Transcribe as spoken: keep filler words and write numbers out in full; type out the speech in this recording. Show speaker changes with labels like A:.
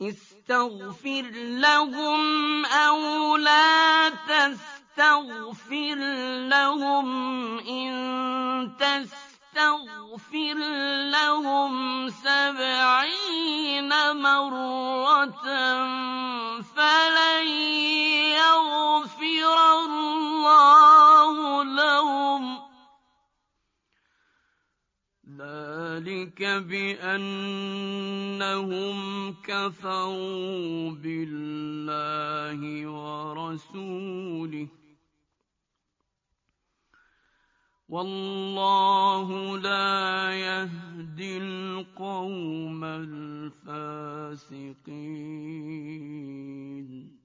A: استغفر لهم أو لا تستغفر لهم إن تستغفر لهم سبعين مرة فلن يغفر الله لهم ذلك بأنهم كفروا بالله ورسوله والله لا يهدي القوم الفاسقين.